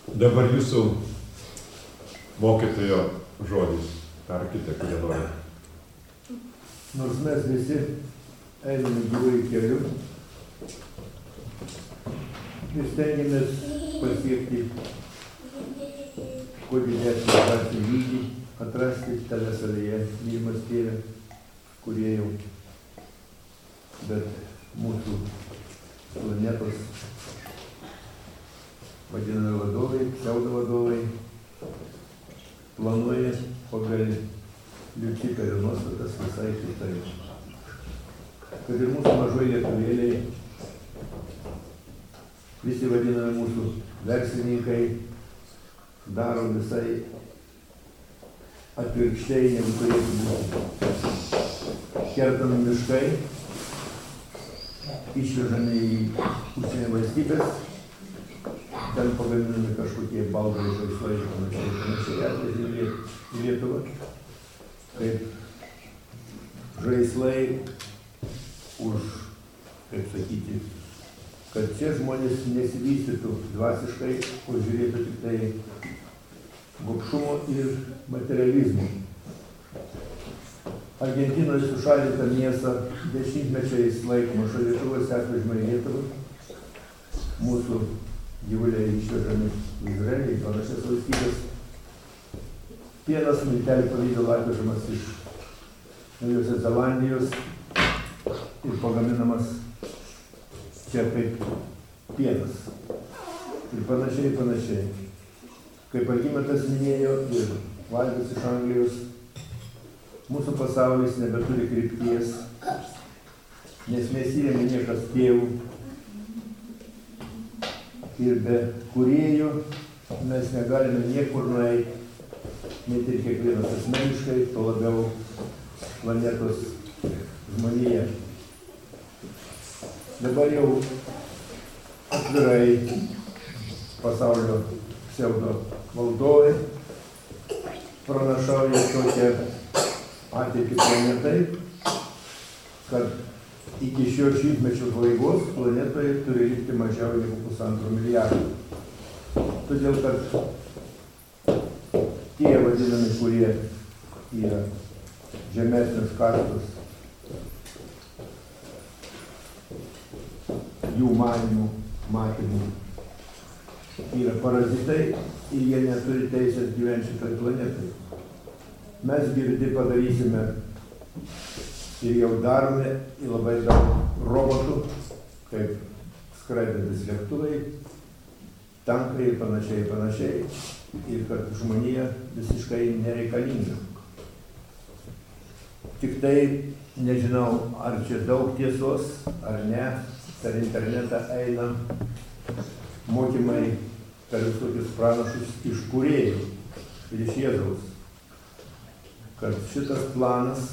Dabar jūsų mokytojo žodis. Tarkite, kurie nori. Nors mes visi einame gyvųjų keliu ir stengiamės pasiekti kuo didesnį dvasinį lygį, atrasti tave savyje, mylimas Tėve, kurie jau, bet mūsų planetos vadinami vadovai, pseudo vadovai, planuoja pagal Liuciferio nuostatas visai kitaip. Kad ir mūsų mažoji lietuvėliai, visi vadinami mūsų verslininkai, daro visai atvirkščiai, negu turėtų būti. Kertami miškai, išvežami į užsienio valstybės, ten pagaminami kažkokie baldai, žaislai ir panašiai atvežami į Lietuvą. Kaip žaislai už, kaip sakyti, kad čia žmonės nesivystytų dvasiškai, o žiūrėtų tik tai gobšumo ir materializmo. Argentinoje sušaldyta mėsa dešimtmečiais laikoma šaldytuvuose atvežama į Lietuvą. Mūsų gyvuliai išvežami į Izraelį, į panašias valstybės. Pienas miltelių pavidalo atvežamas iš Naujosios Zelandijos ir pagaminamas čia kaip pienas. Ir panašiai. Kaip Algimantas minėjo ir Valdas iš Anglijos, mūsų pasaulis nebeturi krypties, nes nesirėmė niekas tėvų. Ir be kūrėjų mes negalime niekur nueiti, net ir kiekvienas asmeniškai, to labiau planetos žmonėje. Dabar jau atvirai pasaulio pseudo valdovai pranašauja tokią ateitį planetai, kad iki šio šimtmečio pabaigos planetoje turi likti mažiau negu 1,5 milijardo. Todėl, kad tie vadinami, kurie yra žemesnės kastos, jų matymų yra parazitai ir jie neturi teisės gyventi šitoj planetai. Mes girdi padarysime ir jau darome į labai daug robotų, kaip skraidantis lėktuvai, tankai ir panašiai, ir kad žmonija visiškai nereikalinga. Tik tai nežinau, ar čia daug tiesos, ar ne, per internetą eina mokymai per visokius pranašus iš kūrėjų ir iš Jėzaus, kad šitas planas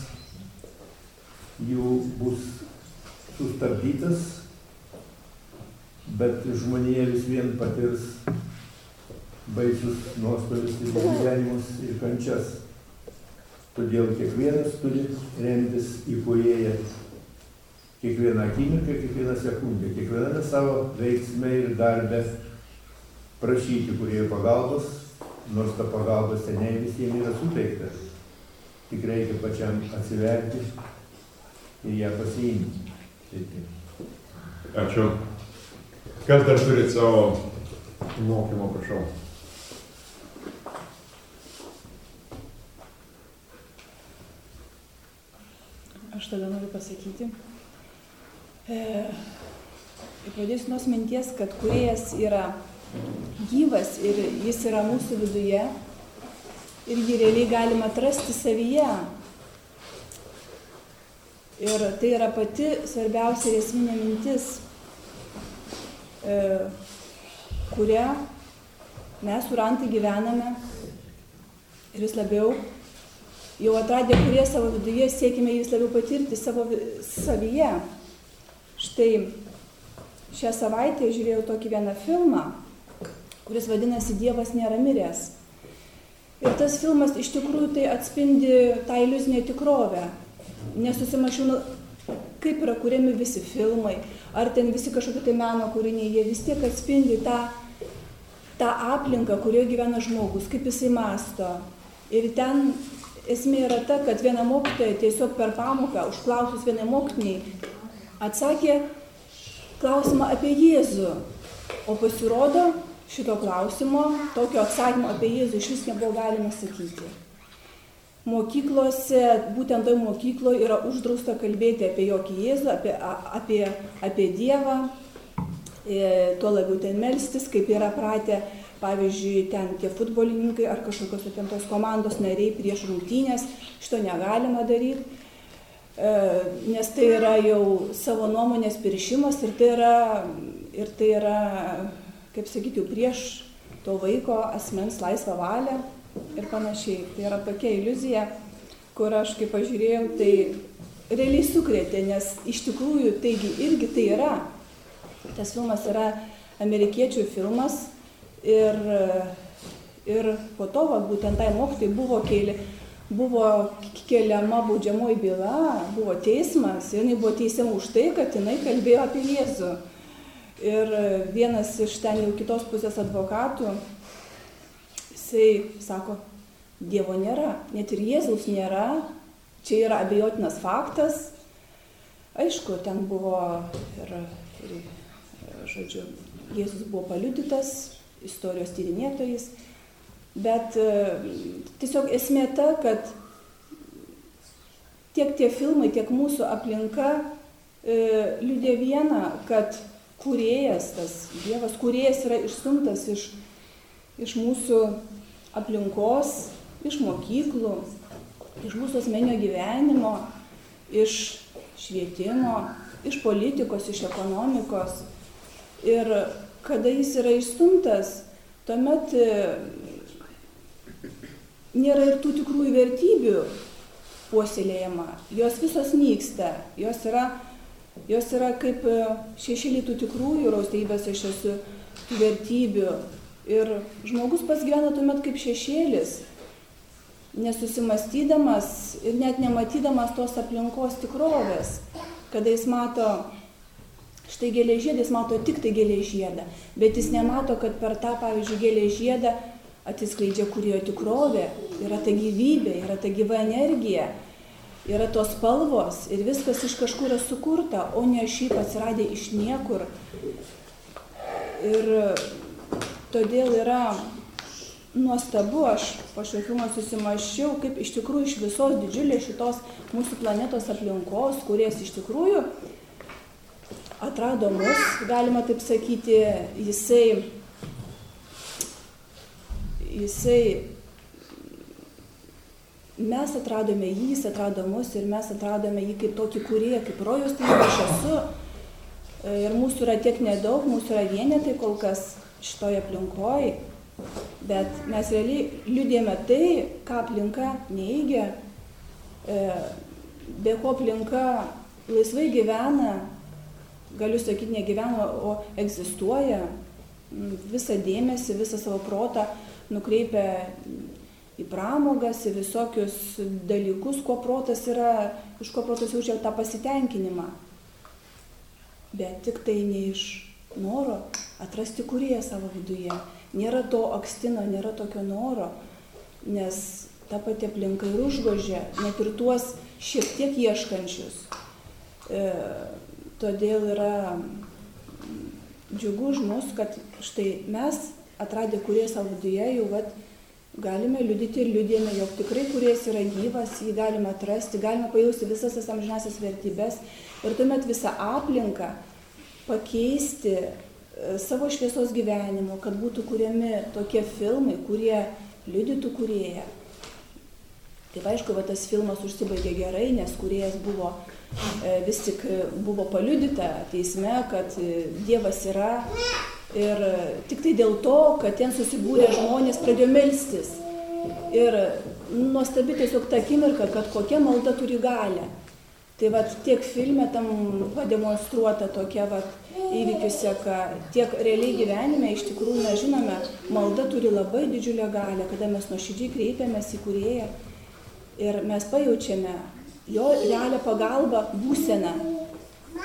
jų bus sustabdytas, bet žmonija vis vien patirs baisius nuostolius ir gyvenimus ir kančias. Todėl kiekvienas turi remtis į kūrėją kiekvieną akimirką, kiekvieną sekundę, kiekviename savo veiksme ir darbe prašyti kūrėjo pagalbos, nors ta pagalba seniai visiems yra suteikta. Tik reikia pačiam atsiverti ir ją pasiimti. Ačiū. Kas dar turit savo mokymo, prašau? Aš tada noriu pasakyti. Pradėsiu nuo minties, kad kūrėjas yra gyvas ir jis yra mūsų viduje ir jį realiai galima atrasti savyje. Ir tai yra pati svarbiausia ir esminė mintis, kurią mes su Rantai gyvename ir vis labiau jau atradę kurie savo viduje, siekime vis labiau patirti savo savyje. Štai šią savaitę žiūrėjau tokį vieną filmą, kuris vadinasi Dievas nėra miręs. Ir tas filmas iš tikrųjų tai atspindi tą iliuzinę tikrovę. Nesusimašiau, kaip yra kuriami visi filmai, ar ten visi kažkokie tai meno kūriniai, jie vis tiek atspindi tą tą aplinką, kurioje gyvena žmogus, kaip jisai mąsto. Ir ten esmė yra ta, kad viena mokytoja tiesiog per pamoką, užklausus vienai mokiniai, atsakė klausimą apie Jėzų. O pasirodo, šito klausimo, tokio atsakymo apie Jėzų iš vis nebuvo galima sakyti. Mokyklose, būtent toj mokykloje yra uždrausta kalbėti apie jokį Jėzų, apie Dievą, tuo labiau ten melstis, kaip yra pratę, pavyzdžiui, ten tie futbolininkai ar kažkokios ten tos komandos nariai prieš rungtynės, šito negalima daryti, nes tai yra jau savo nuomonės piršimas ir tai yra, kaip sakyti, jau prieš to vaiko asmens laisvą valią ir panašiai. Tai yra tokia iliuzija, kur aš kaip pažiūrėjau, tai realiai sukrėtė, nes iš tikrųjų taigi irgi tai yra. Tas filmas yra amerikiečių filmas ir po to, būtent tai mokytojai buvo keliama baudžiamoji byla, buvo teismas ir jinai buvo teisiama už tai, kad jinai kalbėjo apie Jėzų. Ir vienas iš ten jau kitos pusės advokatų, jisai sako, Dievo nėra, net ir Jėzaus nėra, čia yra abejotinas faktas. Aišku, ten buvo ir žodžiu, Jėzus buvo paliudytas, istorijos tyrinėtojais, bet tiesiog esmė ta, kad tiek tie filmai, tiek mūsų aplinka liudė vieną, kad kūrėjas, tas Dievas, kūrėjas yra išstumtas iš mūsų aplinkos, iš mokyklų, iš mūsų asmeninio gyvenimo, iš švietimo, iš politikos, iš ekonomikos. Ir kada jis yra išstumtas, tuomet nėra ir tų tikrųjų vertybių puoselėjama. Jos visos nyksta, jos yra kaip šešėliai tų tikrųjų raustybės iš esu vertybių. Ir žmogus pats gyvena tuomet kaip šešėlis, nesusimastydamas ir net nematydamas tos aplinkos tikrovės, kada jis mato štai gėlės, jis mato tik tai gėlės žiedą, bet jis nemato, kad per tą, pavyzdžiui, gėlės žiedą atsiskleidžia kūrėjo tikrovė, yra ta gyvybė, yra ta gyva energija, yra tos spalvos ir viskas iš kažkur yra sukurta, o ne šiaip atsiradė iš niekur. Ir todėl yra nuostabu, aš po šio filmo susimąsčiau, kaip iš tikrųjų iš visos didžiulės šitos mūsų planetos aplinkos, kuries iš tikrųjų atrado mus, galima taip sakyti, mes atradome jį, jis atrado mus ir mes atradome jį kaip tokį kūrėją, kaip rojaus, tai aš esu. Ir mūsų yra tiek nedaug, mūsų yra vienetai kol kas šitoje aplinkoje, bet mes realiai liudėjame tai, ką aplinka neigia, be ko aplinka laisvai gyvena, galiu sakyti, negyvena, o egzistuoja, visą dėmesį, visą savo protą nukreipia į pramogas, į visokius dalykus, iš ko protas jaučia tą pasitenkinimą. Bet tik tai ne iš noro atrasti kūrėją savo viduje. Nėra to akstino, nėra tokio noro, nes ta pati aplinka ir užgožia, net ir tuos šiek tiek ieškančius. Todėl yra džiugu už mus, kad štai mes atradę kūrėją savo viduje jau galime liudyti ir liudėjame, jog tikrai kūrėjas yra gyvas, jį galime atrasti, galime pajausti visas tas amžinąsias vertybes ir tuomet visą aplinką pakeisti savo šviesos gyvenimu, kad būtų kuriami tokie filmai, kurie liudytų kūrėją. Taip aišku, tas filmas užsibaigė gerai, nes kūrėjas vis tik buvo paliudyta teisme, kad Dievas yra ir tik tai dėl to, kad ten susibūrė žmonės, pradėjo melstis. Ir nuostabi tiesiog ta akimirka, kad kokia malda turi galią. Tai tiek filme tam pademonstruota tokia įvykių seka, tiek realiai gyvenime iš tikrųjų mes žinome, malda turi labai didžiulę galią, kada mes nuoširdžiai kreipiamės į kūrėją ir mes pajaučiame jo realią pagalbą, būseną.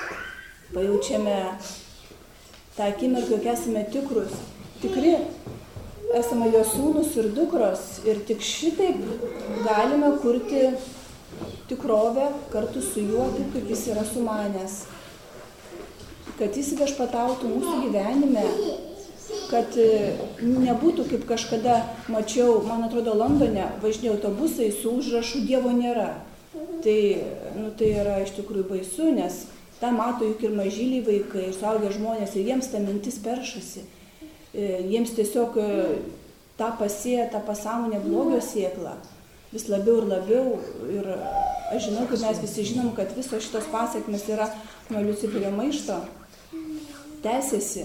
Pajaučiame tą akimirką, jog esame tikri. esame jo sūnus ir dukros ir tik šitaip galime kurti tikrovę kartu su juo, taip kaip jis yra sumanęs. Kad jis viešpatautų mūsų gyvenime, kad nebūtų kaip kažkada mačiau, man atrodo, Londone važinėjo autobusai su užrašu Dievo nėra. Tai yra iš tikrųjų baisu, nes tą mato juk ir mažyliai vaikai, ir suaugę žmonės, ir jiems ta mintis peršasi. Jiems tiesiog tą pasėja, tą pasąmonę blogio sėklą vis labiau ir labiau. Ir aš žinau, kad mes visi žinom, kad visos šitos pasekmės yra nuo Liuciferio maišto. Tęsiasi,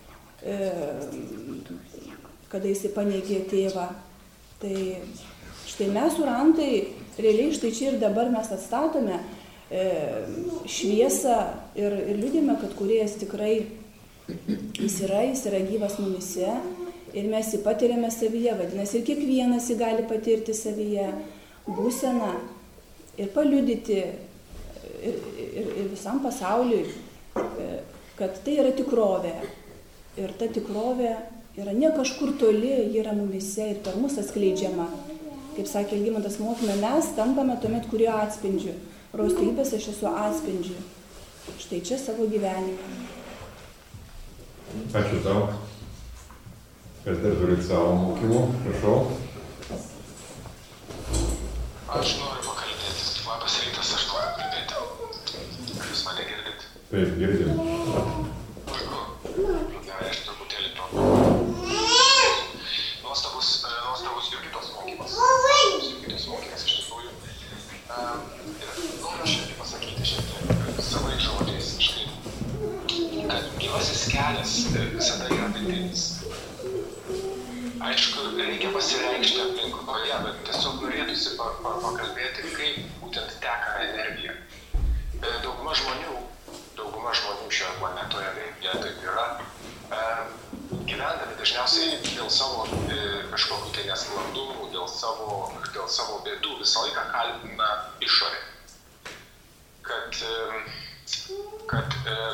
kada jis paneigė tėvą. Tai štai mes urantai, realiai štai čia ir dabar mes atstatome šviesą ir liudime, kad kūrėjas tikrai jis yra gyvas mumise ir mes jį patiriame savyje, vadinasi, ir kiekvienas jį gali patirti savyje būseną ir paliudyti ir visam pasauliui, kad tai yra tikrovė. Ir ta tikrovė yra ne kažkur toli, ji yra mumise ir per mus atskleidžiama. Kaip sakė Algimantas mokyme, mes tampame tuomet kurio atspindžiu. Raustybės aš esu atspindžiu. Štai čia savo gyvenime. Ačiū tau. Kas dar turit savo mokymų? Prašau. Aš noriu pakalbėti. Labas rytas, aš noriu kalbėti. Jūs mane girdit? Taip, girdim. Puiku. Gerai, aš truputėlį to. Nuostabus Jurgitos mokymas. Jurgitos mokymas iš tikrųjų. Ir noriu šiandien pasakyti savais žodžiais, kad gyvasis kelias visada yra vidinis. Aišku, reikia pasireikšti aplinkoje, bet tiesiog norėtųsi pakalbėti, kaip būtent teka energija. Dauguma žmonių šioje planetoje veikia taip yra, gyvendami dažniausiai dėl savo kažkokių tai nesklandumų, dėl savo bėdų visą laiką kaltina išorę. Kad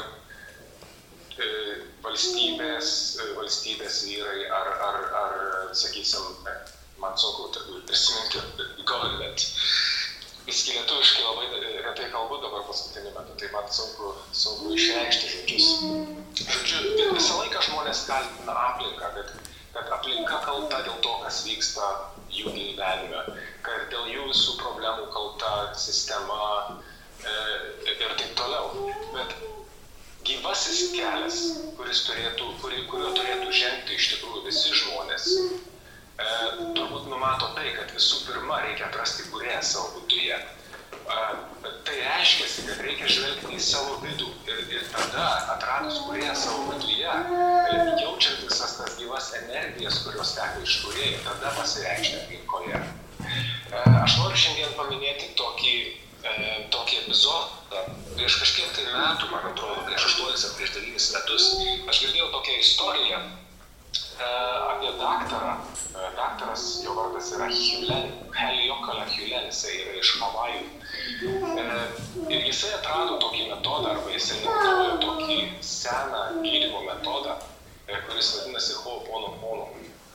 valstybės vyrai ar sakysim, man sunku prisiminti government. Visgi lietuviškai labai retai kalbu dabar paskutiniu metu, tai man sunku išreikšti žodžius. Žodžiu, visą laiką žmonės kaltina aplinką, kad aplinka kalta dėl to, kas vyksta jų gyvenime, kad dėl jų visų problemų kalta sistema ir taip toliau. Bet gyvasis kelias, kuriuo turėtų žengti iš tikrųjų visi žmonės, turbūt numato tai, kad visų pirma reikia atrasti kūrėją savo viduje. Tai reiškia, kad reikia žvelgti į savo vidų ir tada atradus kūrėją savo viduje, jaučiant visas tas gyvas energijas, kurios teka iš kūrėjų, tada pasireikšti aplinkoje. Aš noriu šiandien paminėti tokį epizodą. Prieš kažkiek tai metų, man atrodo, prieš 8 ar prieš 9 metus, aš girdėjau tokią istoriją apie daktarą. Daktaras, jo vardas yra Heliokala Hulen, jisai yra iš Havajų. Ir jisai atrado tokį metodą, arba jisai naudojo tokį seną gydymo metodą, kuris vadinasi Ho'oponopono.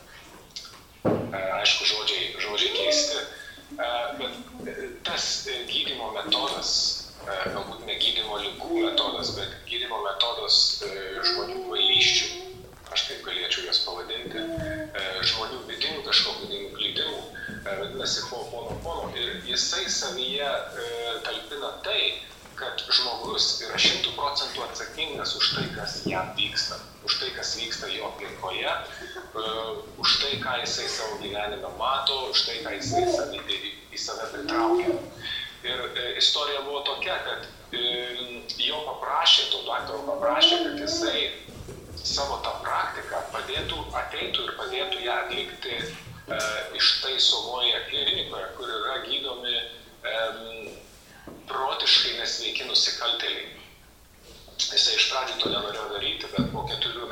Aišku, žodžiai keisti, bet tas gydymo metodas, galbūt ne gydymo ligų metodas, bet gydymo metodas žmonių kvailysčių, aš taip galėčiau jas pavadinti, žmonių vidinių kažkokių nuklydimų, vadinasi Ho'oponopono. Ir jisai savyje talpina tai, kad žmogus yra 100% atsakingas už tai, kas jam vyksta, už tai, kas vyksta jo aplinkoje, už tai, ką jisai savo gyvenime mato, už tai, ką jisai į save pritraukia. Ir istorija buvo tokia, kad jo daktaro paprašė, kad jisai savo tą praktiką ateitų ir padėtų ją atlikti ištaisomoje klinikoje, kur yra gydomi protiškai nesveiki nusikaltėliai. Jisai iš pradžių to nenorėjo daryti, bet po kelių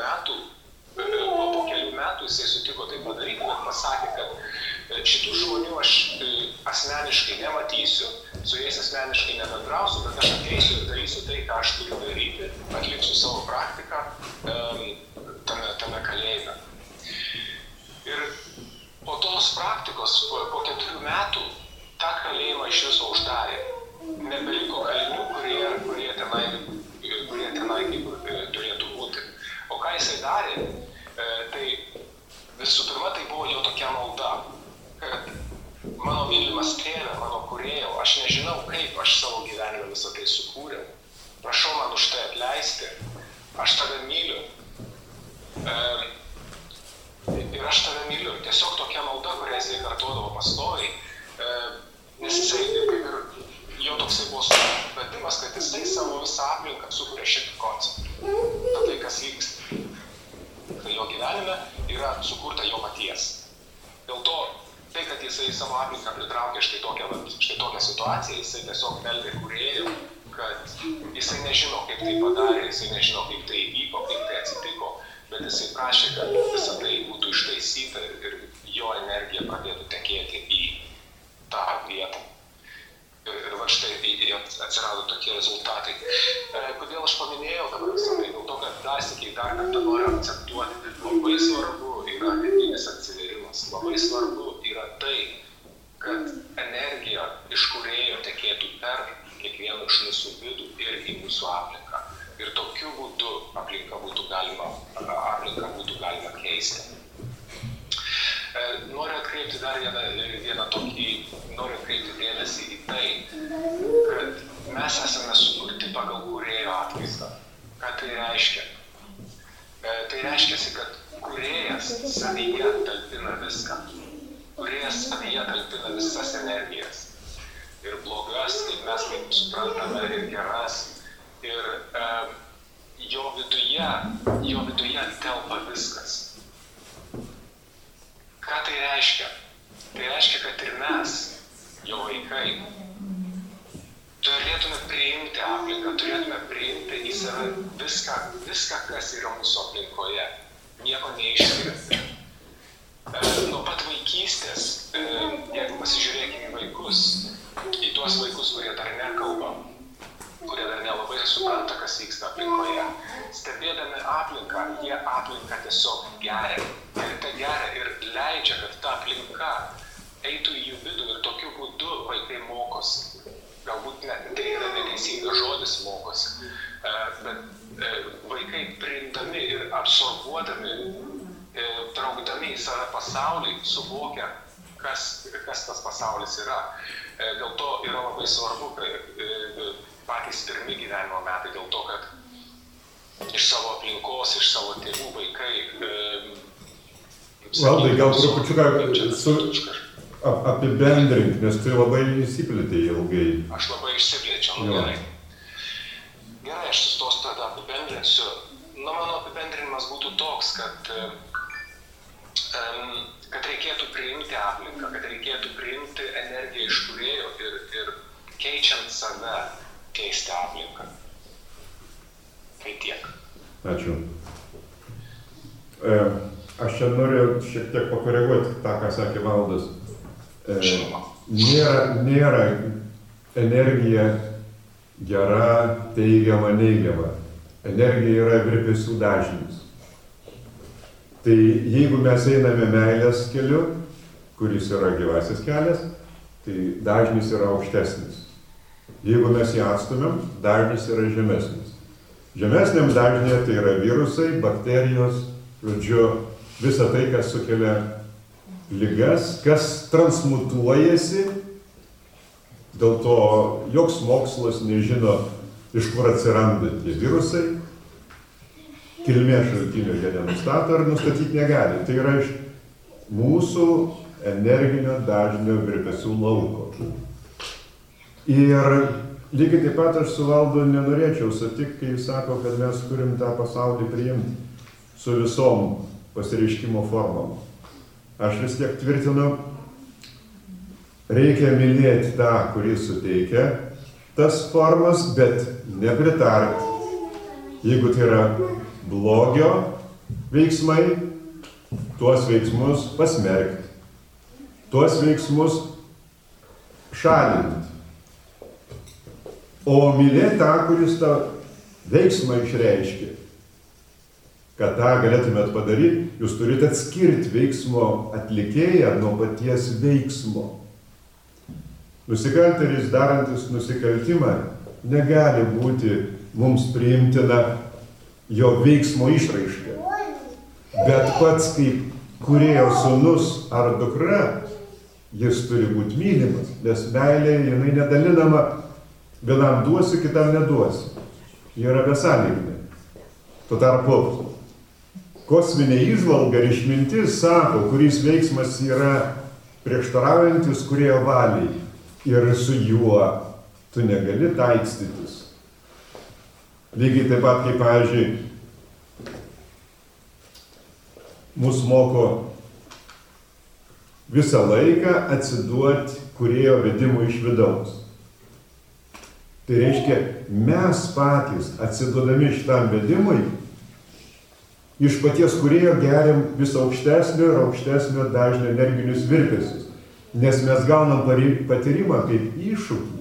metų jisai sutiko tai padaryti, bet pasakė, kad šitų žmonių aš asmeniškai nematysiu, su jais asmeniškai nebendrausiu, bet aš ateisiu ir darysiu tai, ką aš turiu daryti, atliksiu savo praktiką tame kalėjime. Ir po 4 metų tą kalėjimą iš viso uždarė. Nebeliko kalinių, kurie tenai turėtų būti. O ką jisai darė, tai visų pirma, tai buvo jo tokia malda, kad mano mylimas tėve, mano kūrėjau, aš nežinau, kaip aš savo gyvenime visą tai sukūriau. Prašau man už tai atleisti. Aš tave myliu. Ir aš tave myliu. Tiesiog tokia malda, kurią jisai kartuodavo pastoviai. Nes jisai, kaip ir jo toksai buvo supratimas, kad jisai savo visą aplinką sukuria šitą konceptą. Tai, kas vyksta. Tai jo gyvenime yra sukurta jo paties. Dėl to, tai, kad jisai savo aplinką pritraukė štai tokią situaciją, jisai tiesiog meldė kūrėjų, kad jisai nežino, kaip tai padarė, jisai nežino, kaip tai įvyko, kaip tai atsitiko, bet jisai prašė, kad visa tai būtų ištaisyta ir jo energija pradėtų tekėti į tą vietą. Ir va štai atsirado tokie rezultatai. Kodėl aš paminėjau dabar visą tai? Dėl to, kad dar kartą noriu akcentuoti, kad labai svarbu yra vidinis atsivėrimas. Labai svarbu yra tai, kad energija iš kūrėjo tekėtų per kiekvieną iš mūsų vidų ir į mūsų aplinką. Ir tokiu būdu aplinką būtų galima keisti. Noriu atkreipti dar noriu atkreipti dėmesį į tai, kad mes esame sukurti pagal kūrėjo atvaizdą. Ką tai reiškia? Tai reiškia, kad kūrėjas savyje talpina viską. Kūrėjas savyje talpina visas energijas. Ir blogas, kaip mes kaip suprantame, ir geras. Ir jo viduje telpa viskas. Ką tai reiškia? Tai reiškia, kad ir mes, jo vaikai, turėtume priimti aplinką, turėtume priimti į save viską, kas yra mūsų aplinkoje, nieko neišskiriant. Nuo pat vaikystės, jeigu pasižiūrėkime į vaikus, į tuos vaikus, kurie dar nekalba, kurie dar nelabai supranta, kas vyksta aplinkoje, stebėdami aplinką, jie aplinką tiesiog geria. Ir tai geria ir leidžia, kad ta aplinka eitų į jų vidų ir tokiu būdu vaikai mokosi. Galbūt tai yra neteisingas žodis mokosi, bet vaikai priimdami ir absorbuodami, traukdami į save pasaulį, suvokia, kas tas pasaulis yra. Dėl to yra labai svarbu, kad patys pirmi gyvenimo metai, dėl to, kad iš savo aplinkos, iš savo tėvų vaikai... Valdai, gal trupučiuką apibendrink, nes tai labai įsiplėtė ilgai. Aš labai išsiplėčiau, gerai. Gerai, aš sustos tada apibendrinsiu. Mano apibendrinimas būtų toks, kad reikėtų priimti aplinką, kad reikėtų priimti energiją iš kūrėjo ir keičiant save, keisti aplinką. Tai tiek. Ačiū. Aš čia noriu šiek tiek pakoreguoti tą, ką sakė Valdas. Žinoma. Nėra energija gera, teigiama, neigiama. Energija yra virpesių dažnis. Tai jeigu mes einame meilės keliu, kuris yra gyvasis kelias, tai dažnis yra aukštesnis. Jeigu mes jį atstumiam, dažnis yra žemesnis. Žemesniam dažnė tai yra virusai, bakterijos, žodžiu, visa tai, kas sukelia ligas, kas transmutuojasi. Dėl to joks mokslas nežino, iš kur atsiranda tie virusai. Kilmės šaltinio jie nenustato ar nustatyti negali. Tai yra iš mūsų energinio dažnio virpesių lauko. Ir lygiai taip pat aš su Valdu nenorėčiau sutikti, kai jis sako, kad mes turim tą pasaulį priimti su visom pasireiškimo formom. Aš vis tiek tvirtinu, reikia mylėti tą, kuris suteikia tas formas, bet nepritart. Jeigu tai yra blogio veiksmai, tuos veiksmus pasmerkti, tuos veiksmus šalinti. O mylėti tą, kuris tą veiksmą išreiškia. Kad tą galėtumėt padaryti, jūs turite atskirti veiksmo atlikėją nuo paties veiksmo. Nusikaltėlis darantis nusikaltimą negali būti mums priimtina jo veiksmo išraiška. Bet pats kaip kūrėjo sūnus ar dukra, jis turi būti mylimas, nes meilė jinai nedalinama, vienam duosi, kitam neduosi. Jie yra besąlyginai. Tuo tarpu kosminė įžvalga ir išmintis sako, kuris veiksmas yra prieštaraujantis kūrėjo valiai ir su juo tu negali taikstytis. Lygiai taip pat, kaip, pavyzdžiui, mus moko visą laiką atsiduoti kūrėjo vedimui iš vidaus. Tai reiškia, mes patys atsiduodami šitam vedimui, iš paties kūrėjo geriam vis aukštesnio ir aukštesnio dažnio energinius virpesius, nes mes gaunam patyrimą kaip iššūkį,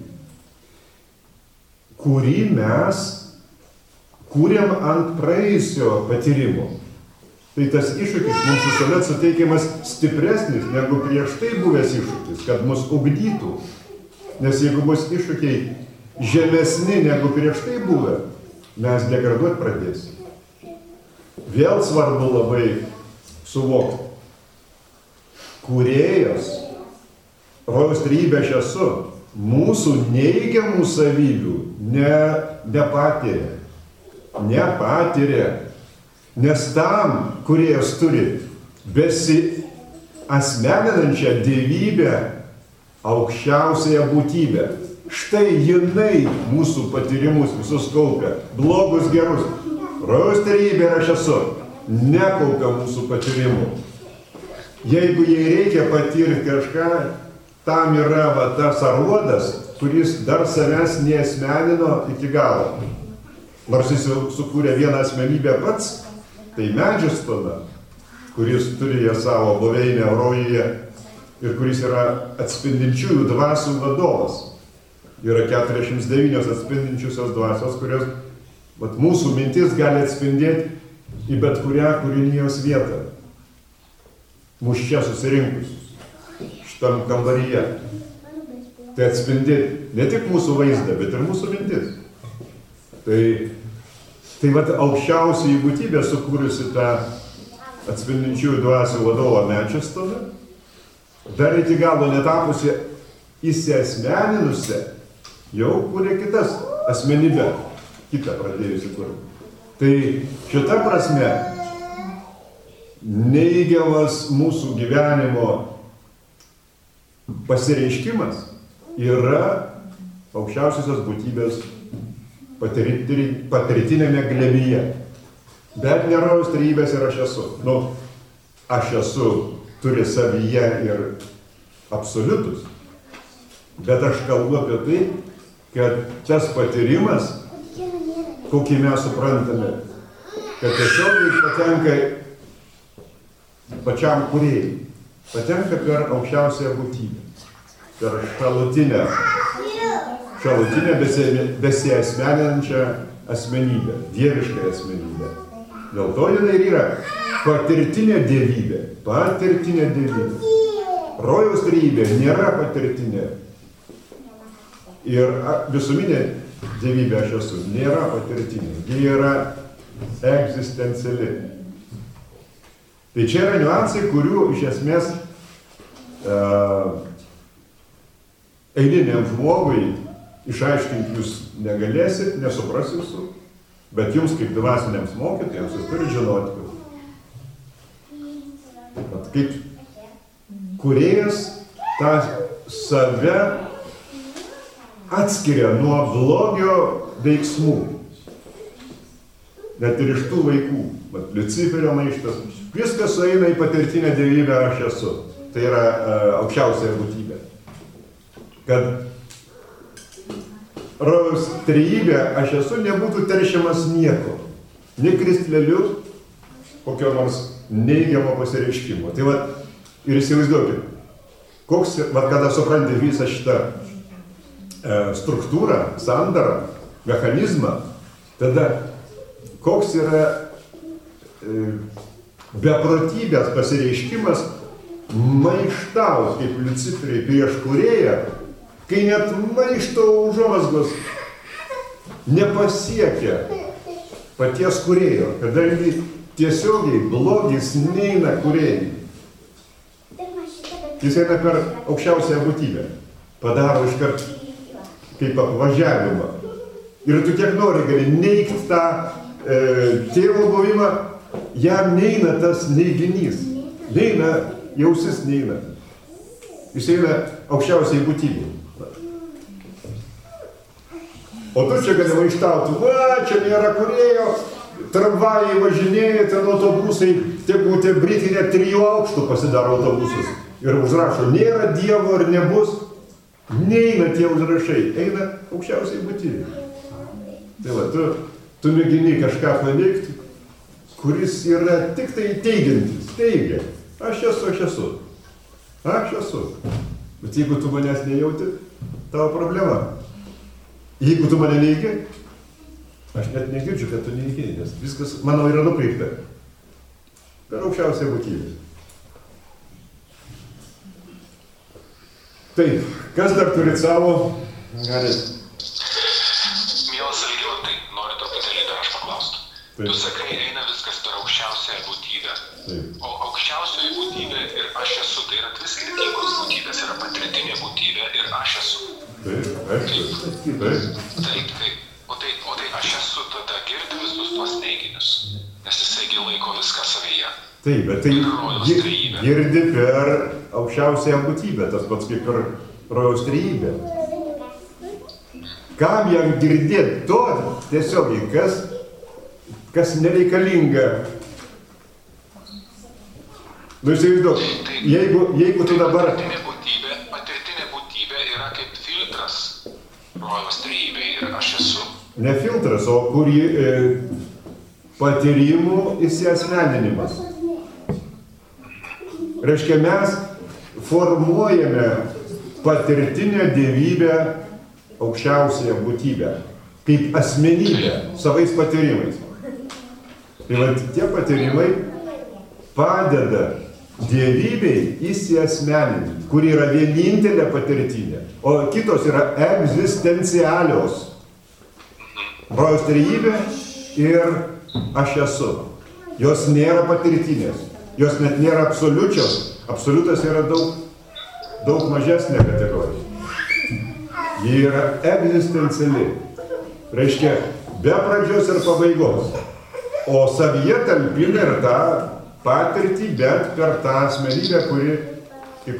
kurį mes kūrėm ant praėjusio patyrimo. Tai tas iššūkis mums visuomet suteikiamas stipresnis negu prieš tai buvęs iššūkis, kad mus ugdytų. Nes jeigu bus iššūkiai žemesni negu prieš tai buvę, mes degraduoti pradėsime. Vėl svarbu labai suvokti. Kūrėjas, rojaus trejybė aš esu, mūsų neigiamų savybių nepatyrė. Nes tam, kūrėjas turi besiasmeninančią dievybę, aukščiausiąją būtybę. Štai jinai mūsų patyrimus visus kaupia, blogus gerus. Rojaus trejybė aš esu, nekaupia mūsų patyrimų. Jeigu jai reikia patirti kažką, tam yra tas aruodas, kuris dar savęs neasmenino iki galo. Nors jis jau sukūrė vieną asmenybę pats, tai medžius tada, kuris turi savo buveinę rojuje ir kuris yra atspindinčiųjų dvasių vadovas. Yra 49 atspindinčiusios dvasios, kurios mūsų mintis gali atspindėti į bet kurią kūrinijos vietą. Mūsų čia susirinkusius, šitam kambaryje. Tai atspindėti ne tik mūsų vaizdą, bet ir mūsų mintis. Tai aukščiausiai būtybė sukūrusi tą atspindinčiųjų dvasių vadovą Manchesterą, dar iki galo netapusi įsiasmeninusi, jau kūrė kitas asmenybę, kitą pradėjusi kurti. Tai šita prasme neigiamas mūsų gyvenimo pasireiškimas yra aukščiausiosios būtybės patirtinėme glėbyje. Bet ne rojaus trejybės ir aš esu. Aš esu turi savyje ir absoliutus. Bet aš kalbu apie tai, kad tas patyrimas, kokį mes suprantame, kad tiesiog patenka pačiam kūrėjui, patenka per aukščiausiąją būtybę, per šalutinę besiasmeninančią asmenybę, dievišką asmenybę. Dėl to jinai yra patirtinė dievybė. Rojaus trejybė nėra patirtinė. Ir visuminė dievybė aš esu nėra patirtinė. Ji yra egzistenciali. Tai čia yra niuansai, kurių iš esmės eiliniam žmogui išaiškinti jūs negalėsit, nesupras jūsų, bet jums kaip dvasiniams mokytojams jūs turi žinoti, kad kaip kūrėjas tą save atskiria nuo blogio veiksmų. Net ir iš tų vaikų, Liuciferio maištas, viskas sueina į patirtinę dievybę aš esu. Tai yra aukščiausia būtybė. Kad rojaus trejybė aš esu nebūtų teršiamas nieko. Ne kristleliu, kokio nors neigiamo pasireiškimo. Tai ir įsivaizduokit, koks, kada supranti visą šitą struktūrą, sandarą, mechanizmą, tada koks yra beprotybės pasireiškimas maištaut kaip Liuciferį prieš kūrėją, kai net maišto užuomazgos nepasiekia paties kūrėjo, kadangi tiesiogiai blogis neina kūrėjai. Jis eina per aukščiausiąją būtybę, padaro iškart kaip apvažiavimą. Ir tu kiek nori gali neigti tą tėvo buvimą, jam neina tas neiginys, neina, jausis neina. Jis eina aukščiausiai būtybė. O tu čia gali maištauti, va, čia nėra kūrėjo, tramvajai važinėja, ten autobusai, tegu tie Britinė 3 aukštų pasidaro autobusus. Ir užrašo, nėra Dievo ir nebus, neina tie užrašai, eina aukščiausiai būtybė. Tai va, tu mėgini kažką paneigti, kuris yra tik tai teigiantis, teigia, aš esu. Bet jeigu tu manęs nejauti, tavo problema. Jeigu tu mane neigi, aš net negirdžiu, kad tu neigi, nes viskas, manau, yra nukreipta per aukščiausią būtybę. Taip, kas dar turit savo? Galit. Mielas Algimantai, noriu truputėlį dar aš paklausti. Tu sakai, eina viskas per aukščiausią būtybę. Taip. O aukščiausioji būtybė ir aš esu, tai yra 2 skirtingos būtybės. Yra patirtinė būtybė ir aš esu. Taip. O tai aš esu tada girdi visus tuos teiginius, nes jisai laiko viską savyje. Taip, bet tai girdi per aukščiausiąją būtybę, tas pats kaip ir rojaus trejybė. Kam jam girdėti to tiesiogiai, kas nereikalinga? Nu, įsivaizduok, jeigu tu dabar... Patirtinė būtybė yra kaip filtras rojaus trejybė ir aš esu. Ne filtras, o kurį patyrimų įsiasmeninimas. Reiškia, mes formuojame patirtinę dievybę aukščiausiąją būtybę, kaip asmenybę, savais patyrimais. Tai va, tie patyrimai padeda dievybei įsiasmeninti, kuri yra vienintelė patirtinė, o kitos yra egzistencialios. Rojaus trejybė ir aš esu. Jos nėra patirtinės. Jos net nėra absoliučios. Absoliutas yra daug mažesnė kategorija. Ji yra egzistenciali. Reiškia, be pradžios ir pabaigos. O savyje talpina ir tą patirtį, bet per tą asmenybę, kuri kaip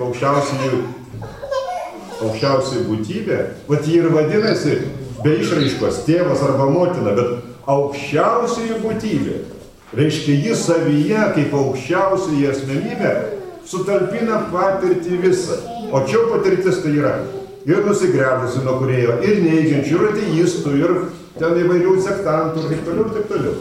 aukščiausiai būtybė, vat ji ir vadinasi be išraiškos tėvas arba motina, bet aukščiausiai būtybė. Reiškia, ji savyje, kaip aukščiausiai asmenybė, sutalpina patirtį visą. O čia patirtis tai yra ir nusigręžusi nuo kūrėjo, ir neigiančių, ir ateistų, ir ten įvairių sektantų, ir taip toliau.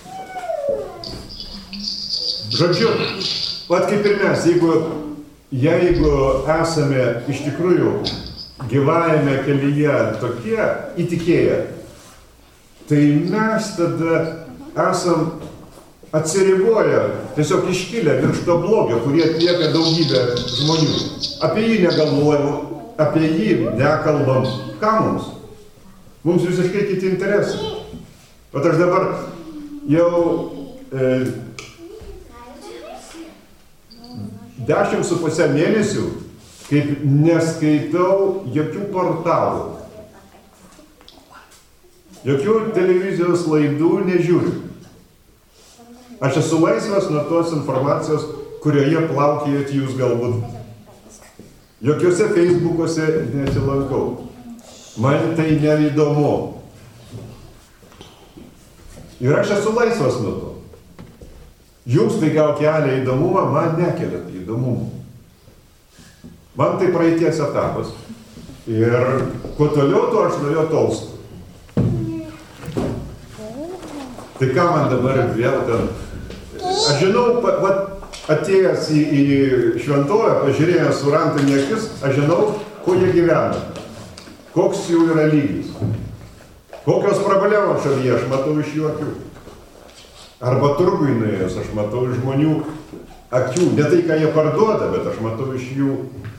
Žodžiu, pat kaip ir mes, jeigu esame iš tikrųjų gyvajame kelyje tokie įtikėję, tai mes tada esam atsiriboję, tiesiog iškilę virš to blogio, kurį atlieka daugybė žmonių. Apie jį negalvojam, apie jį nekalbam. Ką mums? Mums visiškai kiti interesai. Bet aš dabar jau 10,5 mėnesių, kaip neskaitau jokių portalų. Jokių televizijos laidų nežiūriu. Aš esu laisvas nuo tos informacijos, kurioje plaukėjat jūs galbūt. Jokiuose Facebook'uose nesilankau. Man tai neįdomu. Ir aš esu laisvas nuo to. Jums tai gal kelia įdomumą, man nekelia įdomumą. Man tai praeities etapas. Ir kuo toliau, tuo aš nuo jo tolstu. Tai ką man dabar vėl ten... Aš žinau, atėjęs į šventovę, pažiūrėjęs surantinį akis, aš žinau, kuo jie gyvena. Koks jų yra lygis. Kokios problemos šalyje aš matau iš jų akių. Arba turgui nuėjus, aš matau iš žmonių akių, ne tai, ką jie parduoda, bet aš matau iš jų,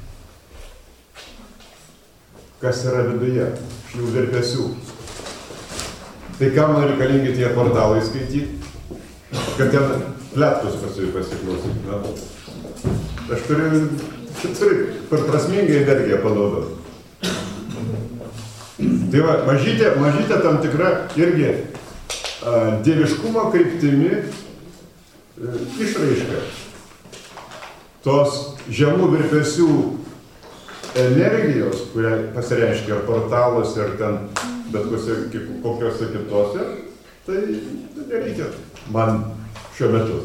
kas yra viduje, iš jų virpesių. Tai kam man reikalingi tie portalai skaityti, kad ten pletkus pasiklausyti. Na, aš turiu per prasmingą energiją panaudoti. Tai va, mažytė tam tikra irgi dieviškumo kryptimi išraiška. Tos žemų virpesių energijos, kuria pasireiškia ir portaluose, ir ten bet kokiuose kitose, tai nereikia man šiuo metu.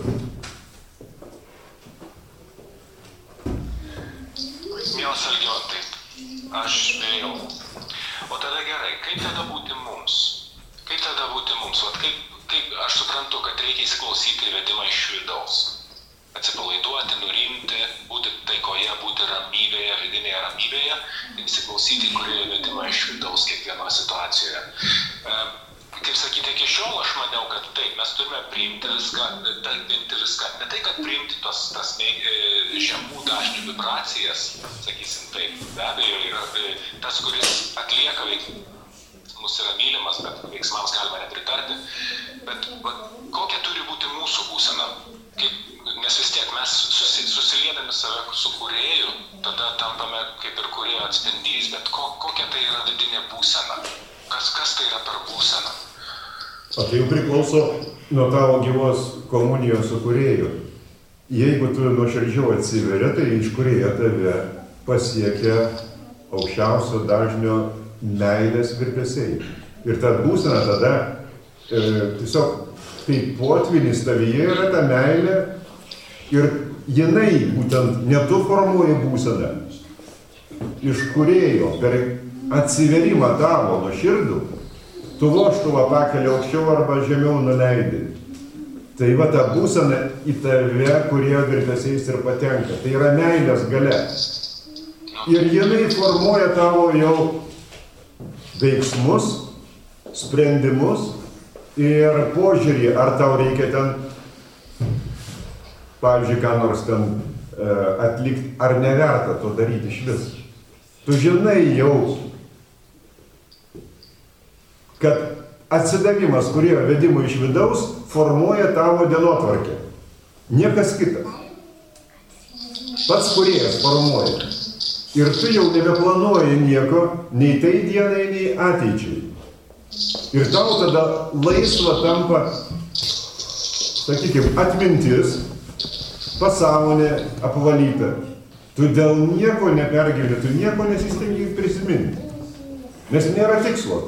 Mielas Algimantai, aš spėjau. O tada gerai, kaip tada būti mums? Kaip tada būti mums? Vat kaip aš suprantu, kad reikia įsiklausyti į vedimą iš vidaus. Atsipalaiduoti, nurimti, būti taikoje, būti ramybėje, vidinėje ramybėje, įsiklausyti, kurioje vedimą iš vidaus kiekvienoje situacijoje. Kaip sakyti, iki šiol aš maniau, kad taip, mes turime priimti viską, talpinti viską. Ne tai, kad priimti tas žemų dažnių vibracijas, sakysim taip, be abejo, yra tas, kuris atlieka mūsų yra mylimas, bet veiksmams galima nepritarti. Bet kokia turi būti mūsų būsena? Nes vis tiek mes susiliedami save su kūrėju, tada tampame kaip ir kūrėjo atspindys, bet kokia tai yra vidinė būsena? Kas tai yra per būseną? O tai jau priklauso nuo tavo gyvos komunijos su kūrėju. Jeigu tu nuoširdžiau atsiveri, tai iš kūrėjo tave pasiekia aukščiausio dažnio meilės virpesiai. Ir ta būsena tada tiesiog kaip potvynis tavyje yra ta meilė ir jinai būtent ne tu formuoji būseną. Iš kūrėjo per atsiverimą tavo nuoširdų tu vožtuvą pakeli aukščiau arba žemiau nuleidi. Tai va ta būsena į tave, kurie virpesiais ir patenka. Tai yra meilės galia. Ir jinai formuoja tavo jau veiksmus, sprendimus ir požiūrį, ar tau reikia ten, pavyzdžiui, ką nors ten atlikti, ar neverta to daryti iš vis. Tu žinai jau, kad atsidavimas kūrėjo vedimui iš vidaus formuoja tavo dienotvarkę. Niekas kitas. Pats kūrėjas formuoja. Ir tu jau nebeplanuoji nieko, nei tai dienai, nei ateičiai. Ir tau tada laisva tampa, sakykime, atmintis, pasąmonė apvalyta. Tu dėl nieko nepergyveni, tu nieko nesistengi prisiminti. Nes nėra tikslo.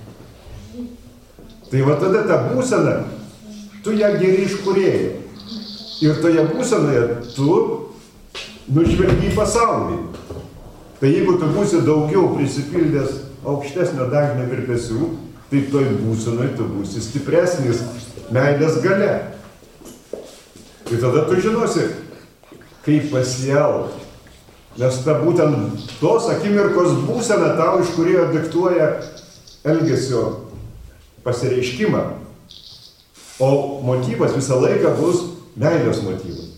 Tai va tada ta būsena, tu ją geri iš kūrėjo. Ir toje būsenoje tu nužvelgi pasaulį. Tai jeigu tu būsi daugiau prisipildęs aukštesnio dažnio virpesių, tai toj būsenoj tu būsi stipresnis meilės galia. Ir tada tu žinosi, kaip pasielgti. Nes ta būtent tos akimirkos būsena tau iš kūrėjo diktuoja elgesio pasireiškimą. O motyvas visą laiką bus meilės motyvas.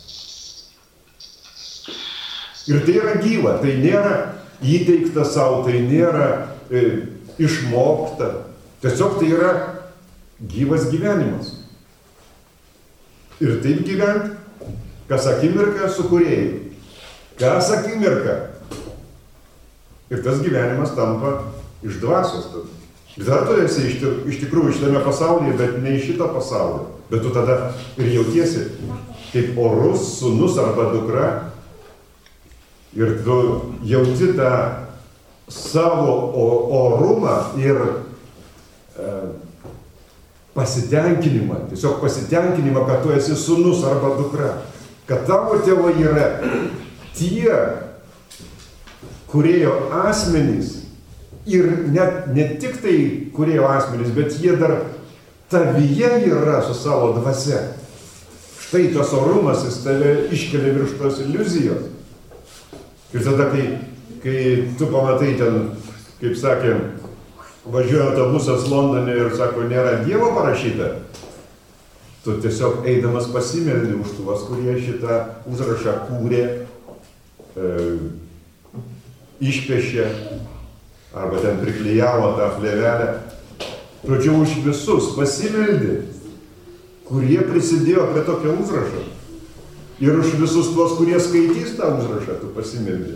Ir tai yra gyva, tai nėra įteikta savo, tai nėra išmokta. Tiesiog tai yra gyvas gyvenimas. Ir taip gyventi, kas akimirka su kūrėju. Kas akimirka. Ir tas gyvenimas tampa iš dvasios. Ir tada tu esi iš tikrųjų šitame pasaulyje, bet ne iš šito pasaulio. Bet tu tada ir jautiesi kaip orus sūnus arba dukra. Ir tu jauti tą savo orumą ir pasitenkinimą. Tiesiog pasitenkinimą, kad tu esi sūnus arba dukra. Kad tavo tėvai yra tie kūrėjo asmenys. Ir net ne tik tai kūrėjo asmenys, bet jie dar tavyje yra su savo dvasia. Štai tas orumas, jis tave iškelia virš tos iliuzijos. Ir tada, kai tu pamatai ten, kaip sakė, važiuoja autobusas Londone ir sako, nėra Dievo parašyta, tu tiesiog eidamas pasimeldi už tuos, kurie šitą užrašą kūrė, išpešė, arba ten priklijavo tą plėvelę. Žodžiu, už visus pasimeldi, kurie prisidėjo prie tokio užrašo. Ir už visus tuos, kurie skaitys tą užrašą, tu pasimeldi.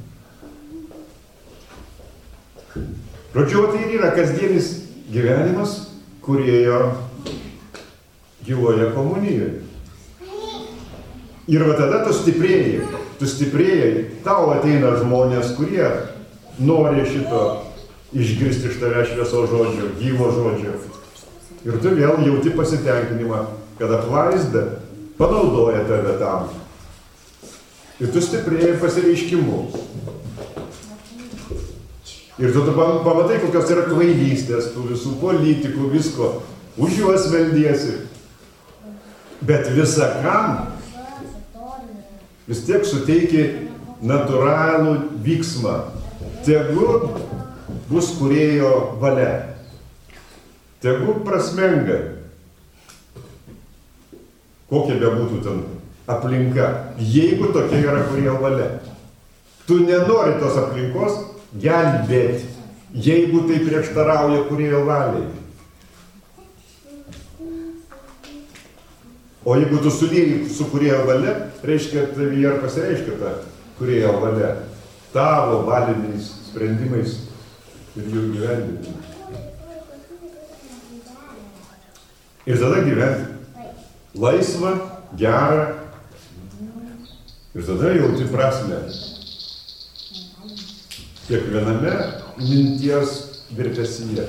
Žodžiu, tai ir yra kasdienis gyvenimas kūrėjo gyvoje komunijoje. Ir va tada tu stiprėjai, tau ateina žmonės, kurie nori šito išgirsti iš tave šviesos žodžio, gyvo žodžio. Ir tu vėl jauti pasitenkinimą, kad apvaizda panaudoja tave tam. Ir tu stiprėjai pasireiškimu. Ir tu pamatai, kokios yra kvailystės, tų visų politikų, visko. Už juos meldiesi. Bet visa kam vis tiek suteiki natūralų vyksmą. Tegu bus kūrėjo valia. Tegu prasmenga. Kokia bebūtų ten aplinka. Jeigu tokia yra kūrėjo valia. Tu nenori tos aplinkos gelbėti, jeigu tai prieštarauja kūrėjo valiai. O jeigu tu sulieji su kūrėjo valia, reiškia, tavyje ir pasireiškia ta kūrėjo valia. Tavo valiniais sprendimais ir jų gyvendinimu. Ir tada gyventi laisvą, gerą. Ir tada jauti prasmę. Kiekviename minties virpesyje.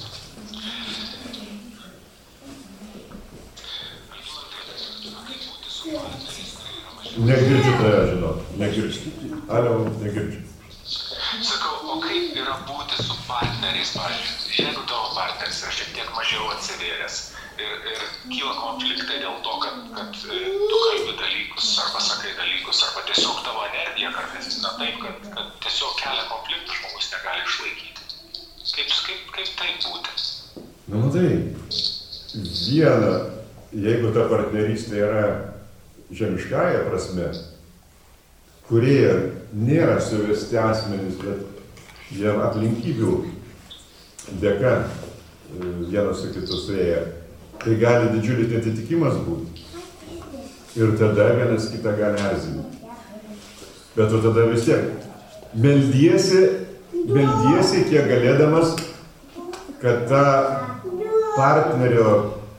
Negirdžiu tave, žinot. Negirdžiu. Alio, negirdžiu. Sakau, o kaip yra būti su partneriais, pavyzdžiui, jeigu tavo partneris yra šiek tiek mažiau atsivėręs ir kyla konfliktai dėl to, kad tu kalbi dalykus, arba sakai dalykus, arba tiesiog tavo energija kartais būna taip, kad tiesiog kelia konfliktų, žmogus negali išlaikyti. Kaip tai būti? Na, matai, viena, jeigu ta partnerystė yra žemiškąja prasme, kurie nėra suvesti asmenys, bet jie aplinkybių dėka vienas su kitu suėję, tai gali didžiulis netitikimas būti. Ir tada vienas kitą gali erzinti. Bet tu tada vis tiek meldiesi kiek galėdamas, kad ta partnerio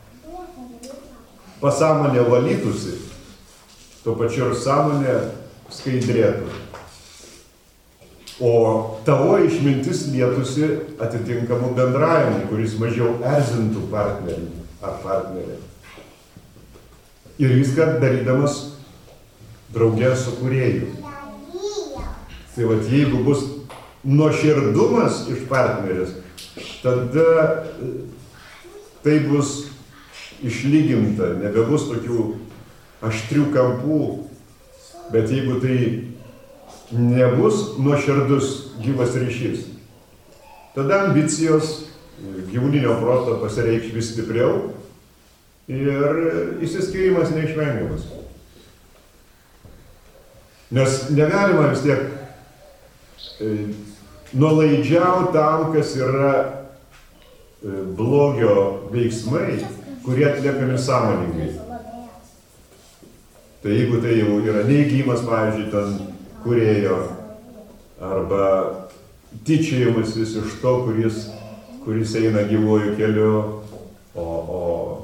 pasąmonė valytųsi, tuo pačiu ir sąmonė skaidrėtų. O tavo išmintis lietųsi atitinkamų bendravimų, kuris mažiau erzintų partnerį ar partnerį. Ir viską darydamas draugė su kūrėju. Tai vat jeigu bus nuoširdumas iš partneris, tada tai bus išlyginta, nebebus tokių aštrių kampų, bet jeigu tai nebus nuoširdus gyvas ryšys, tada ambicijos gyvūninio proto pasireikš vis stipriau ir išsiskyrimas neišvengiamas. Nes negalima vis tiek nuolaidžiauti tam, kas yra blogio veiksmai, kurie atliekami sąmoningai. Tai jeigu tai jau yra neigimas, pavyzdžiui, ten kūrėjo, arba tyčiojimasis iš to, kuris eina gyvuoju keliu, o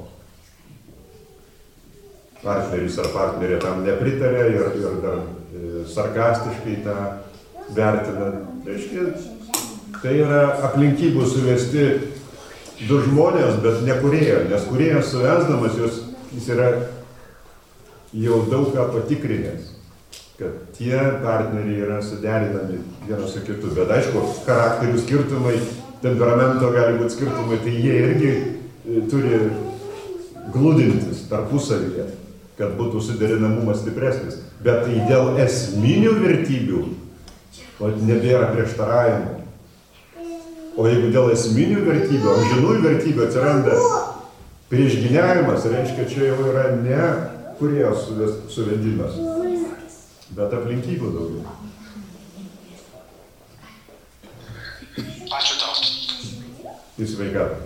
partneris ar partnerė tam nepritarė ir dar sarkastiškai tą vertina. Reiškia, tai yra aplinkybių suvesti du žmonės, bet ne kūrėjo, nes kūrėjas suvesdamas jis yra jau daug ką patikrinęs, kad tie partneriai yra suderinami vienas su kitu. Bet aišku, charakterių skirtumai, temperamento gali būti skirtumai, tai jie irgi turi glūdintis tarpusavyje, kad būtų suderinamumas stipresnis. Bet tai dėl esminių vertybių nebėra prieštaravimų. O jeigu dėl esminių vertybių, amžinųjų vertybių atsiranda Priešginiavimas reiškia, čia jau yra ne kūrėjo suvedimas, bet aplinkybių daugiau. Ačiū tau. Į sveikatą.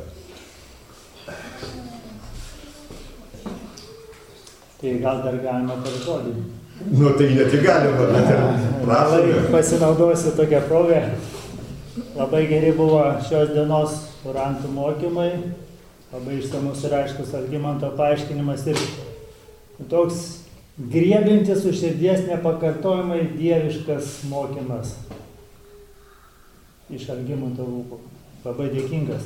Tai gal dar galima per žodį. Nu, tai ne tik galima, bet ir prašome. Pasinaudosiu tokią progą. Labai geri buvo šios dienos orantų mokymai. Labai išsamus ir aiškus Algimanto paaiškinimas ir toks griebintis už širdies nepakartojamai dieviškas mokymas iš Algimanto lūpų. Labai dėkingas.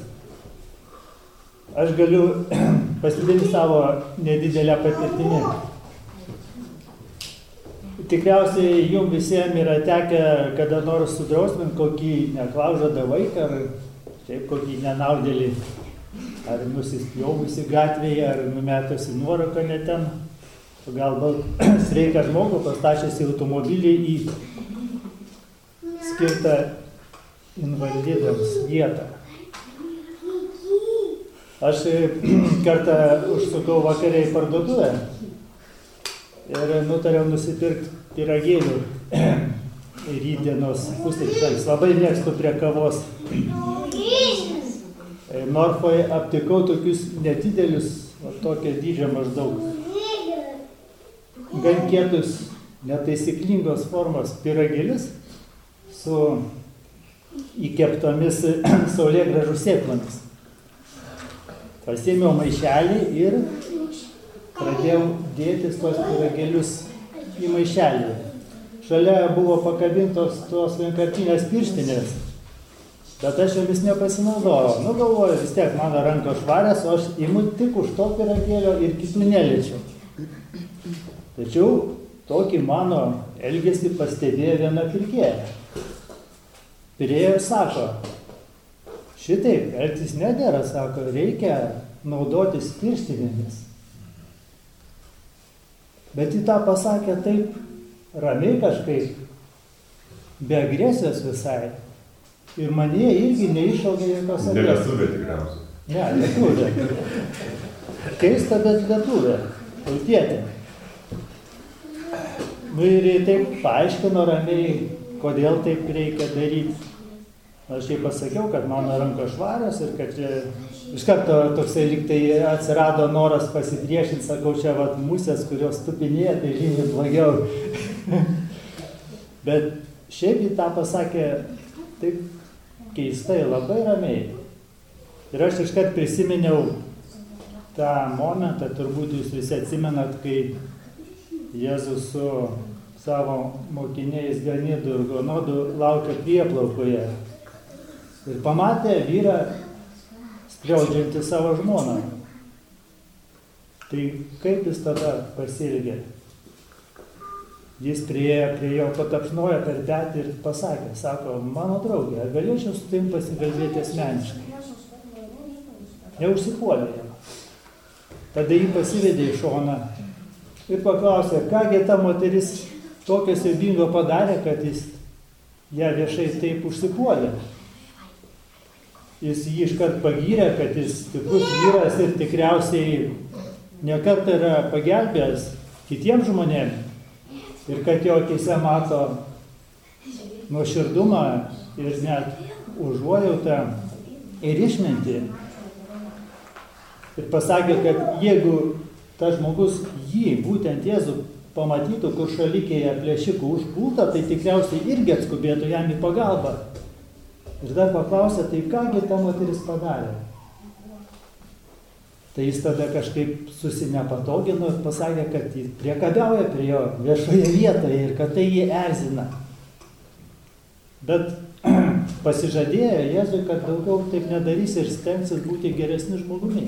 Aš galiu pasidalinti savo nedidelę patirtimį. Tikriausiai jums visiems yra tekę kada nors sudrausminti kokį neklaužadą vaiką, ar šiaip kokį nenaudėlį, ar nusispjovusi gatvėje, ar numetusi nuorūką ne ten. Galbūt sveiką žmogų pastačiusi automobilį į skirtą invalidams vietą. Aš kartą užsukau vakarė į parduotuvę ir nutariau nusipirkti pyragėlių rytdienos pusryčiams. Labai mėgstu prie kavos. Norfoje aptikau tokius nedidelius, tokio dydžio maždaug, gan kietus, netaisyklingos formos pyragėlius su įkeptomis saulėgrąžų sėklomis. Pasiėmiau maišelį ir pradėjau dėtis tos pyragėlius į maišelį. Šalia buvo pakabintos tos vienkartinės pirštinės, bet aš jomis nepasinaudojau. Nu, galvoju, vis tiek mano rankos švarios, o aš imu tik už to pyragėlio ir kitų neliečiau. Tačiau tokį mano elgesį pastebėjo viena pirkėja. Pirėjo ir sako, šitaip elgtis nedėra, sako, reikia naudotis pirštinėmis. Bet į tą pasakė taip ramiai kažkaip, be agresijos visai. Ir manyje irgi neišaugė jokios agresijos. Ne lietuvė tikriausiai. Ne, lietuvė. Keista, bet lietuvė. Tautietė. Nu ir taip paaiškino ramiai, kodėl taip reikia daryti. Aš jai pasakiau, kad mano rankos švarios ir kad čia iš karto toksai liktai atsirado noras pasipriešinti, sakau, čia vat musės, kurios tupinėja, tai žymiai blogiau. Bet šiaip jį tą pasakė taip keistai, labai ramiai. Ir aš iškart prisiminiau tą momentą, turbūt jūs visi atsimenat, kai Jėzus su savo mokiniais Ganidų ir Gonodų laukia prieplaukoje. Ir pamatė vyrą skriaudžiantį savo žmoną. Tai kaip jis tada pasielgė? Jis priėjo prie jo, patapšnojo per petį ir pasakė, sako, mano draugė, ar galėčiau su tavim pasikalbėti asmeniškai? Neužsipuolė jam. Tada jį pasivedė į šoną ir paklausė, kągi ta moteris tokio siaubingo padarė, kad jis ją viešai taip užsipuolė. Jis jį iškart pagyrė, kad jis stiprus vyras ir tikriausiai nekartą yra pagelbėjęs kitiems žmonėms ir kad jo akyse mato nuoširdumą ir net užuojautą ir išmintį. Ir pasakė, kad jeigu tas žmogus jį, būtent Jėzų, pamatytų, kur šalikėje plėšikų užpulta, tai tikriausiai irgi atskubėtų jam į pagalbą. Ir dar paklausė, tai kągi ta moteris padarė? Tai jis tada kažkaip susinepatogino ir pasakė, kad jis priekabiauja prie jo viešoje vietoje ir kad tai jį erzina. Bet pasižadėjo Jėzui, kad daugiau taip nedarys ir stengsis būti geresni žmogumi.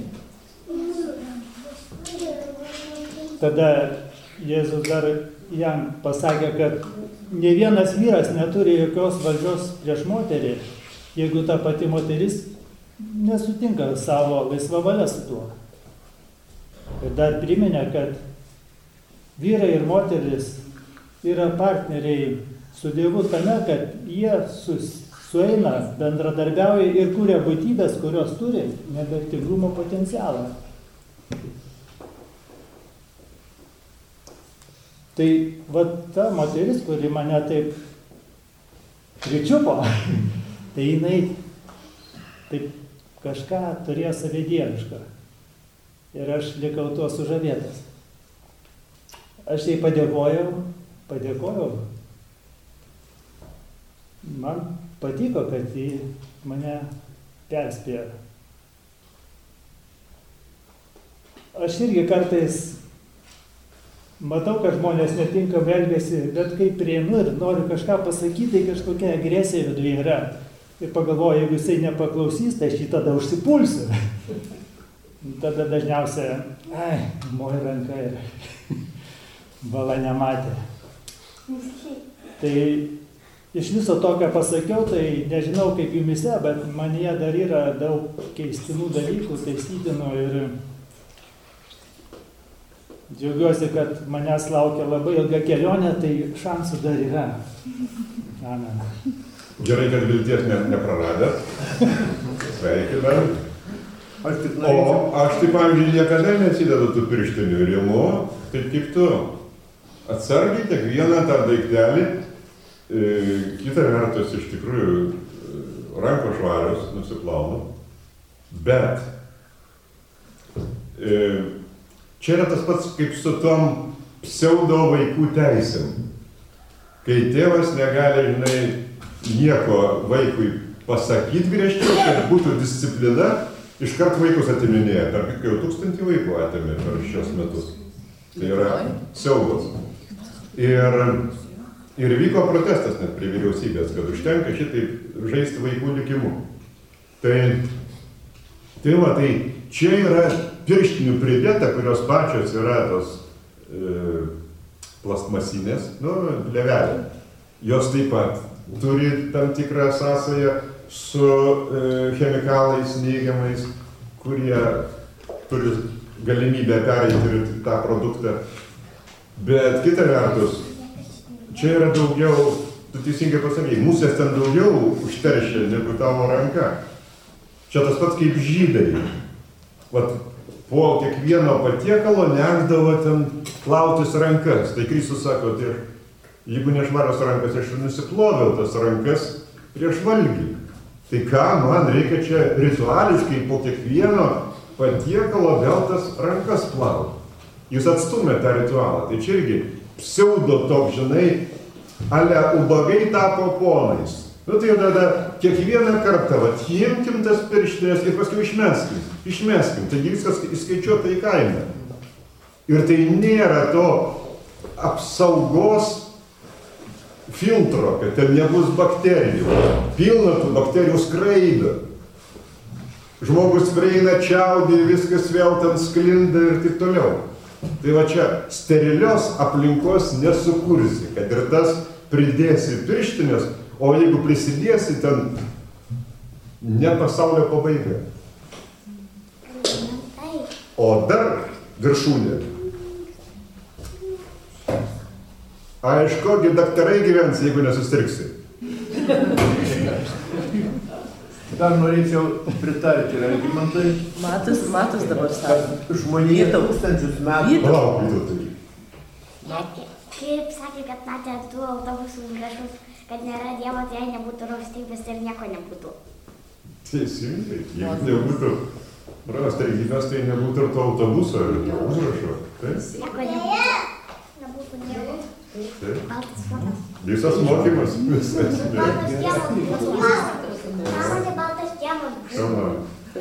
Tada Jėzus dar jam pasakė, kad ne vienas vyras neturi jokios valdžios prieš moterį, jeigu ta pati moteris nesutinka savo laisvą valią su tuo. Ir dar priminė, kad vyrai ir moteris yra partneriai su Dievu tame, kad jie sueina, bendradarbiauja ir kuria būtybės, kurios turi nemirtingumo potencialą. Tai va ta moteris, kuri mane taip pričiupo, tai jinai taip kažką turėjo savidieviško. Ir aš likau tuo sužavėtas. Aš jai padėkojau. Man patiko, kad ji mane perspėjo. Aš irgi kartais matau, kad žmonės netinkamai elgiasi, bet kai prieinu ir noriu kažką pasakyti, tai kažkokia agresija viduje yra. Ir pagalvoju, jeigu jisai nepaklausys, tai aš jį tada užsipulsiu. Tada dažniausiai, moja ranka ir bala nematė. Tai iš viso to, ką pasakiau, tai nežinau kaip jumise, bet manyje dar yra daug keistinų dalykų, taisytinų ir džiaugiuosi, kad manęs laukia labai ilga kelionė, tai šansų dar yra. Amen. Gerai, kad vilties nepraradėt. Sveikinam. O aš tai, pavyzdžiui, niekada nesidedu tų pirštinių ir imu, taip kaip tu. Atsargiai kiekvieną tą daiktelį, kitą vertus iš tikrųjų rankos švarios nusiplaunu, bet čia yra tas pats kaip su tom pseudo vaikų teisėm. Kai tėvas negali, nieko vaikui pasakyti griežčiau, kad būtų disciplina, iškart vaikus atiminėja. Tarp kitko jau 1000 vaikų atėmė per šios metus. Tai yra siaubas. Ir vyko protestas net prie vyriausybės, kad užtenka šitaip žaisti vaikų likimu. Tai čia yra pirštinių pridėta, kurios pačios yra tos plastmasinės, levelė. Jos taip pat turi tam tikrą sąsają su chemikalais neigiamais, kurie turi galimybę pereiti ir tą produktą. Bet kita vertus, čia yra daugiau, tu teisingai pasakei, musės ten daugiau užteršia negu tavo ranka. Čia tas pats kaip žydai. Vat po kiekvieno patiekalo nešdavo ten plautis rankas. Tai Kristus sako, tai jeigu nešvarios rankas, aš nusiploviau tas rankas prieš valgį. Tai ką, man reikia čia rituališkai po kiekvieno patiekalo vėl tas rankas plauti. Jūs atstumė tą ritualą. Tai čia irgi pseudo toks, ale ubagai tapo ponais. Tai tada kiekvieną kartą, imkim tas pirštinės ir paskui išmeskim. Taigi viskas įskaičiuota į kainą. Ir tai nėra to apsaugos filtro, kad ten nebus bakterijų. Pilna tų bakterijų skraido. Žmogus prieina, čiaudė, viskas vėl ten sklinda ir taip toliau. Tai va čia sterilios aplinkos nesukursi, kad ir tas pridėsi pirštinės, o jeigu prisidėsi, ten ne pasaulio pabaiga. O dar viršūnė. Aišku, daktarai gyvens, jeigu nesusirgsi. Dar norėčiau pritarti Algimantui. Matas dabar sako. Žmonėje 1000 metų. Palauk, Vytautai. Kaip sakė, kad matė tų autobusų užrašus, kad nėra Dievo, tai jei nebūtų rūstybės ir nieko nebūtų. Teisingai, jeigu nebūtų rūstybės, tai nebūtų ir to autobuso ir to užrašo. Nieko nebūtų Dievo. Baltas fonas. Visas mokymas. Baltas tėmas. Baltas tėmas.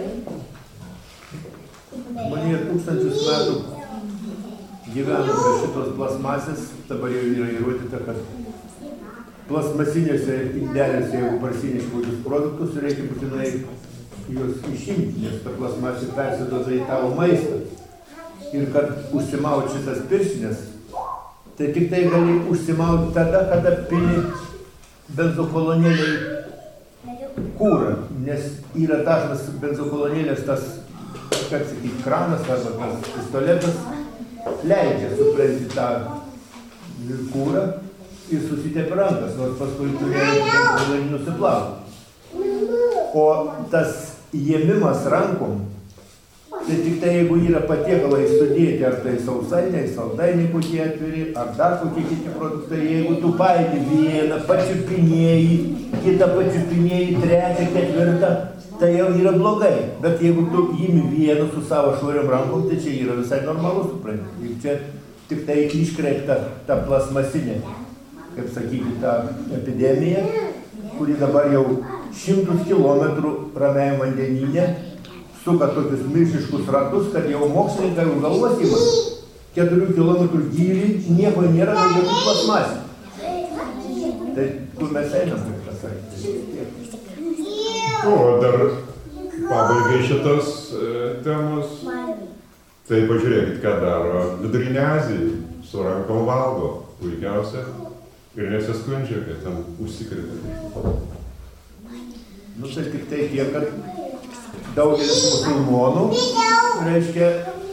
Žmonėje 1000 metų gyvena be šitos plasmasės, dabar jau yra įrodyta, kad plasmasinėse indelėse, jeigu parsineš kokius produktus, reikia būtinai juos išimti, nes ta plasmasė persiduoda į tavo maistą. Ir kad užsimauti šitas pirštinės, tai tik tai gali užsimauti tada, kada pili benzokolonėliai kūrą, nes yra dažnas benzokolonėlės tas, kaip sakyti, kranas arba tas pistoletas leidžia suprasti tą kūrą ir susitepia rankas, nors paskui turėjo nusiplauti. O tas jėmimas rankom Tai tik tai jeigu yra patiekalai sudėti, ar tai sausainiai, saldainiai kokie atviri, ar dar kokie kiti produktai, jeigu tu paimi vieną, pačiupinėjai, kitą pačiupinėjai, trečią, ketvirtą, tai jau yra blogai. Bet jeigu tu įimi vieną su savo švariom rankom, tai čia yra visai normalu, supranti. Ir čia tik tai iškreipta ta plasmasinė, kaip sakyti, ta epidemija, kuri dabar jau 100 kilometrų ramiajam vandenyne suka tokius milžiniškus ratus, kad jau mokslininkai už galvos ima 4 kilometrų gylį, nieko nėra, daugiau tik plasmasė. Tai kur mes einam, kaip pasakyti. O dar pabaigai šitos temos, tai pažiūrėkit, ką daro Vidurinė Azija, su rankom valgo, puikiausia, ir nesiskundžia, kad ten užsikrėtė. Nu tai tik tai tiek, kad daugelis musulmonų, reiškia,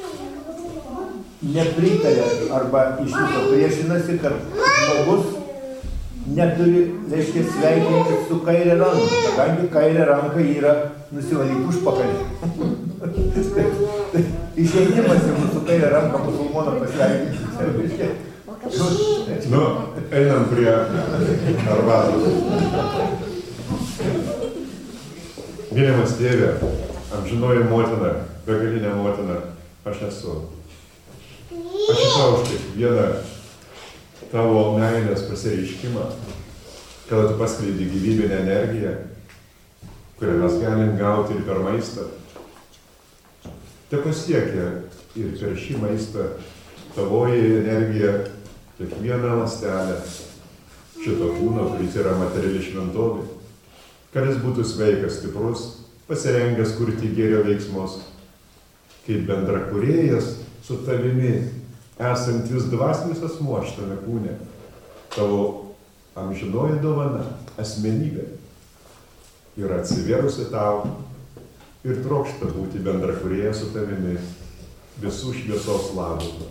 nepritarė arba iš viso priešinasi, kad žmogus neturi, reiškia, sveikinti su kairė ranka, kadangi kairė ranka yra nusivalyti užpakalį. Išėjimas jau su kairė ranka musulmoną pasveikinti. Nu, einam prie arbatos. Mylimas tėve, amžinoji motina, begalinė motina, aš esu. Aš tau už kiekvieną tavo meilės pasireiškimą, kada tu paskleidi gyvybinę energiją, kurią mes galim gauti ir per maistą. Te pasiekia ir per šį maistą tavoji energija kiekvieną ląstelę šito kūno, kuris yra materiali šventovė, kad jis būtų sveikas, stiprus, pasirengęs kurti gėrio veiksmus, kaip bendrakūrėjas su tavimi, esantis dvasinis asmuo šitame kūne, tavo amžinoji dovana, asmenybė, yra atsivėrusi tau ir trokšta būti bendrakūrėja su tavimi visų šviesos labų.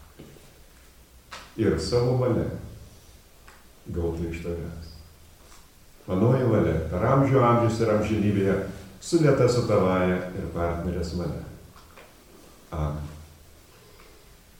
Ir savo valia gauti iš tavęs. Manoji valia per amžių amžius ir amžinybėje sulieta su tavaja ir partnerės valia. Amen.